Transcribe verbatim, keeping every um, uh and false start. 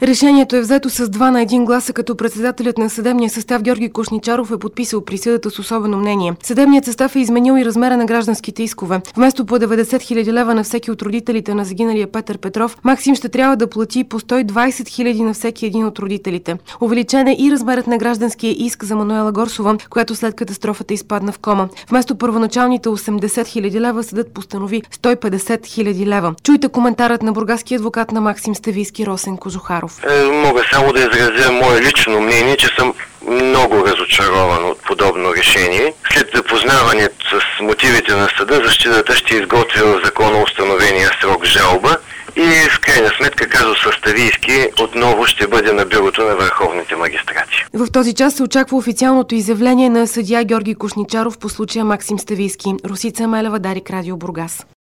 Решението е взето с два на един гласа, като председателят на съдебния състав Георги Кошничаров е подписал присъдата с особено мнение. Съдебният състав е изменил и размера на гражданските искове. Вместо по деветдесет хиляди лева на всеки от родителите на загиналия Петър Петров, Максим ще трябва да плати по сто и двадесет хиляди на всеки един от родителите. Увеличен е и размерът на гражданския иск за Мануела Горсова, която след катастрофата изпадна в кома. Вместо първоначалните осемдесет хиляди лева, съдът постанови сто и петдесет хиляди лева. Чуйте коментарът на бургаския адвокат на Максим Ставийски Росен Кожухаров. Е, мога само да изразя мое лично мнение, че съм много разочарован от подобно решение. След запознаването с мотивите на съда, защитата ще изготвя в законно установения срок жалба и в крайна сметка казусът Ставийски отново ще бъде на бюрото на върховните магистрати. В този час се очаква официалното изявление на съдия Георги Кошничаров по случая Максим Ставийски. Росица Емелева, Дарик, Радио Бургас.